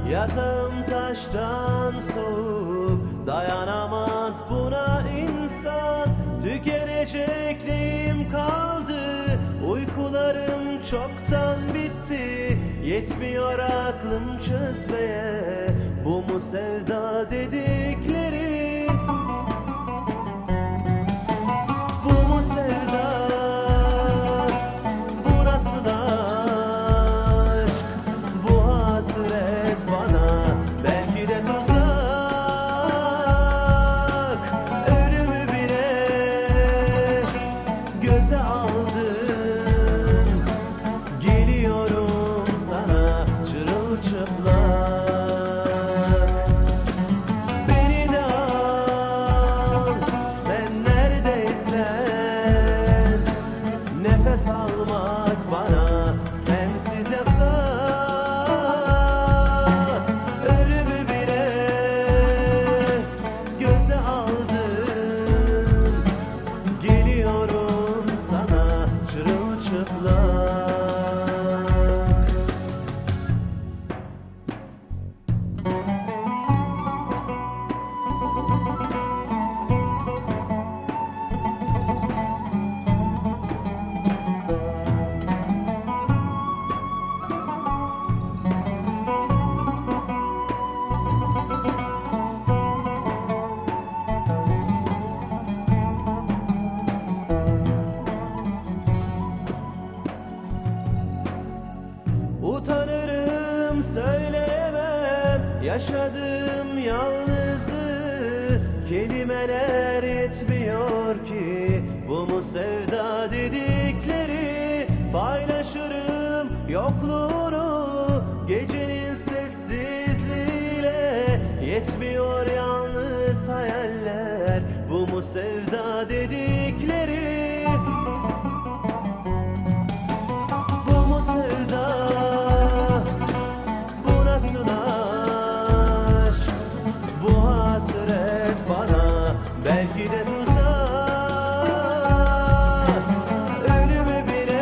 Yatağım taştan soğuk, dayanamaz buna insan. Tükenecek neyim kaldı, uykularım çoktan bitti. Yetmiyor aklım çözmeye bu mu sevda dedikleri. Bu mu sevda, bu nasıl aşk, bu hasret bana belki de tuzak. Ölümü bile göze aldım, geliyorum sana çırılçıplak. Beni de al, sen neredeysen. Nefes almak bana sensiz yasak. Ölümü bile göze aldım, geliyorum sana çırılçıplak. Utanırım söyleyemem yaşadığım yalnızlığı. Kelimeler yetmiyor ki bu mu sevda dedikleri. Paylaşırım yokluğunu gecenin sessizliğiyle. Yetmiyor yalnız hayaller bu mu sevda dedikleri. Bu mu sevda, bu nasıl aşk, bu hasret bana belki de tuzak. Ölümü bile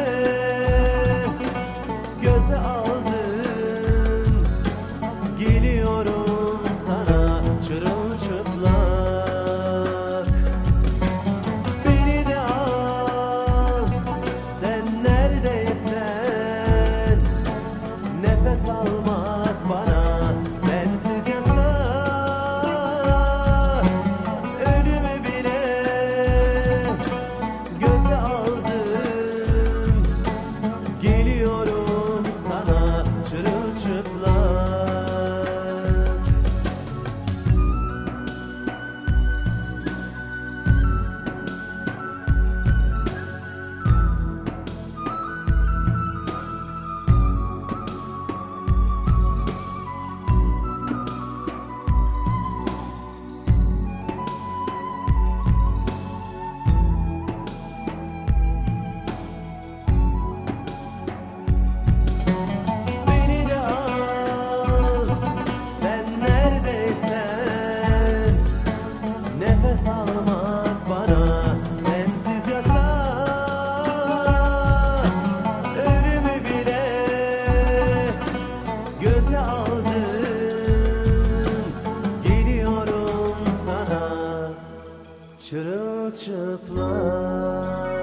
göze aldım, geliyorum sana çırılçıplak. Beni de al, sen neredeysen. Nefes almak bana sensiz yasak. Ölümü bile göze aldım, geliyorum sana çırılçıplak. Beni de al, sen neredeysen. Nefes almak bana sensiz yasak. Ölümü bile göze aldım, geliyorum sana çırılçıplak.